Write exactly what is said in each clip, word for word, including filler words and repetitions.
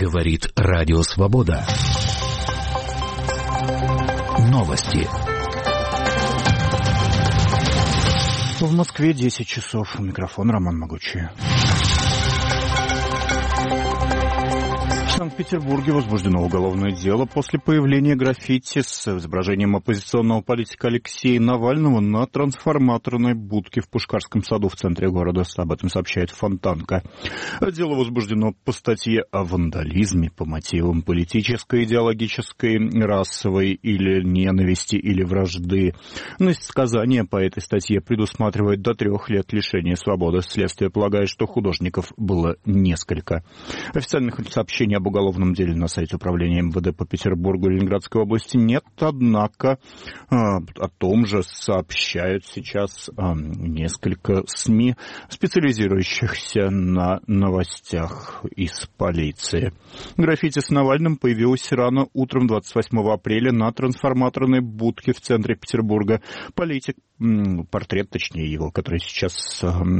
Говорит Радио Свобода. Новости. В Москве десять часов. Микрофон Роман Могучий. В Санкт-Петербурге возбуждено уголовное дело после появления граффити с изображением оппозиционного политика Алексея Навального на трансформаторной будке в Пушкарском саду в центре города. Об этом сообщает Фонтанка. Дело возбуждено по статье о вандализме по мотивам политической, идеологической, расовой или ненависти или вражды. Наказание по этой статье предусматривает до трех лет лишения свободы. Следствие полагает, что художников было несколько. Официальных сообщений об уголовном деле на сайте управления эм вэ дэ по Петербургу и Ленинградской области нет, однако о том же сообщают сейчас несколько СМИ, специализирующихся на новостях из полиции. Граффити с Навальным появилось рано утром двадцать восьмого апреля на трансформаторной будке в центре Петербурга. Политик, портрет, точнее его, который сейчас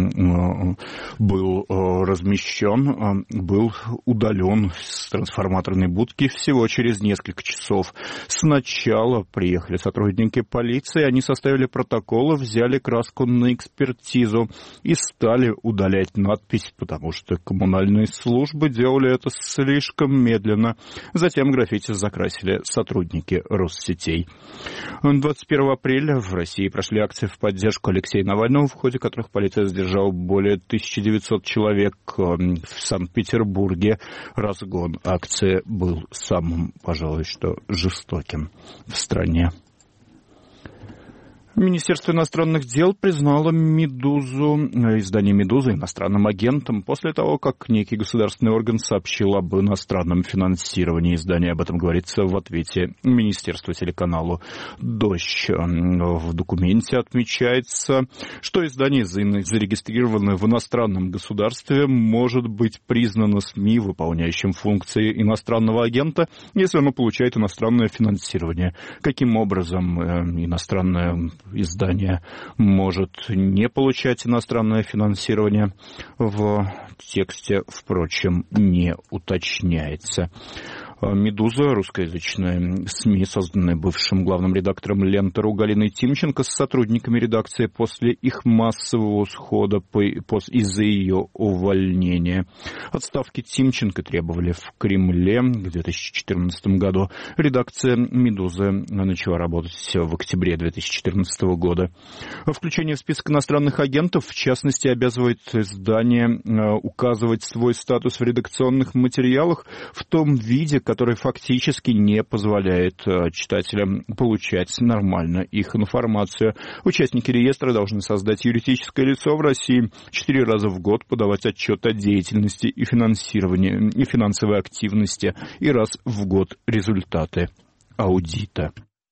был размещен, был удален с трансформаторной будки всего через несколько часов. Сначала приехали сотрудники полиции, они составили протоколы, взяли краску на экспертизу и стали удалять надпись, потому что коммунальные службы делали это слишком медленно. Затем граффити закрасили сотрудники Россетей. двадцать первого апреля в России прошли акции в поддержку Алексея Навального, в ходе которых полиция задержала более тысяча девятьсот человек. В Санкт-Петербурге разгон акции был самым, пожалуй, что жестоким в стране. Министерство иностранных дел признало «Медузу», издание «Медуза» иностранным агентом после того, как некий государственный орган сообщил об иностранном финансировании. Издание об этом говорится в ответе министерства телеканалу «Дождь». В документе отмечается, что издание, зарегистрированное в иностранном государстве, может быть признано СМИ, выполняющим функции иностранного агента, если оно получает иностранное финансирование. Каким образом иностранное издание может не получать иностранное финансирование, в тексте, впрочем, не уточняется. «Медуза», русскоязычная СМИ, созданная бывшим главным редактором «Ленты.ру» Галиной Тимченко с сотрудниками редакции после их массового усхода из-за ее увольнения. Отставки Тимченко требовали в Кремле. В две тысячи четырнадцатом году редакция «Медузы» начала работать в октябре две тысячи четырнадцатого года. Включение в список иностранных агентов, в частности, обязывает издание указывать свой статус в редакционных материалах в том виде, который фактически не позволяет читателям получать нормально их информацию. Участники реестра должны создать юридическое лицо в России, четыре раза в год подавать отчет о деятельности и финансировании и финансовой активности и раз в год результаты аудита.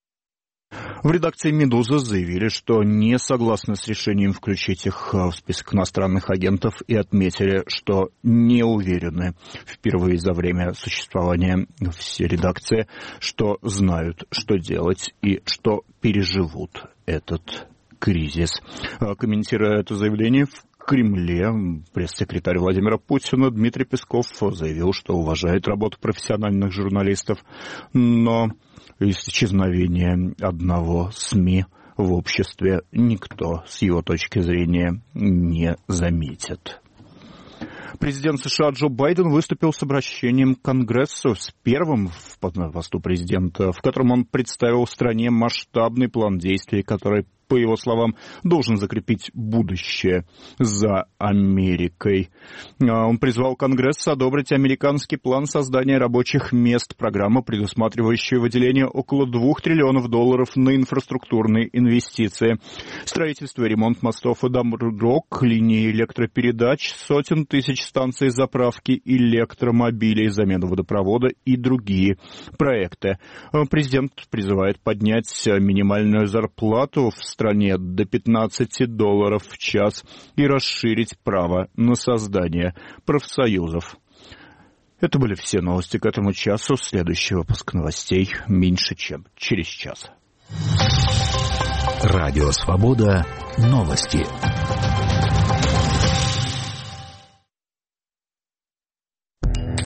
В редакции «Медузы» заявили, что не согласны с решением включить их в список иностранных агентов и отметили, что не уверены впервые за время существования всей редакции, что знают, что делать и что переживут этот кризис. Комментируя это заявление, в Кремле пресс-секретарь Владимира Путина Дмитрий Песков заявил, что уважает работу профессиональных журналистов, но исчезновение одного СМИ в обществе никто с его точки зрения не заметит. Президент США Джо Байден выступил с обращением к Конгрессу, с первым в посту президента, в котором он представил стране масштабный план действий, который, по его словам, должен закрепить будущее за Америкой. Он призвал Конгресс одобрить американский план создания рабочих мест, программа, предусматривающая выделение около двух триллионов долларов на инфраструктурные инвестиции, строительство и ремонт мостов и дорог, линии электропередач, сотен тысяч станций заправки электромобилей, замену водопровода и другие проекты. Президент призывает поднять минимальную зарплату в стране до пятнадцати долларов в час и расширить право на создание профсоюзов. Это были все новости к этому часу. Следующий выпуск новостей меньше, чем через час. Радио «Свобода». Новости.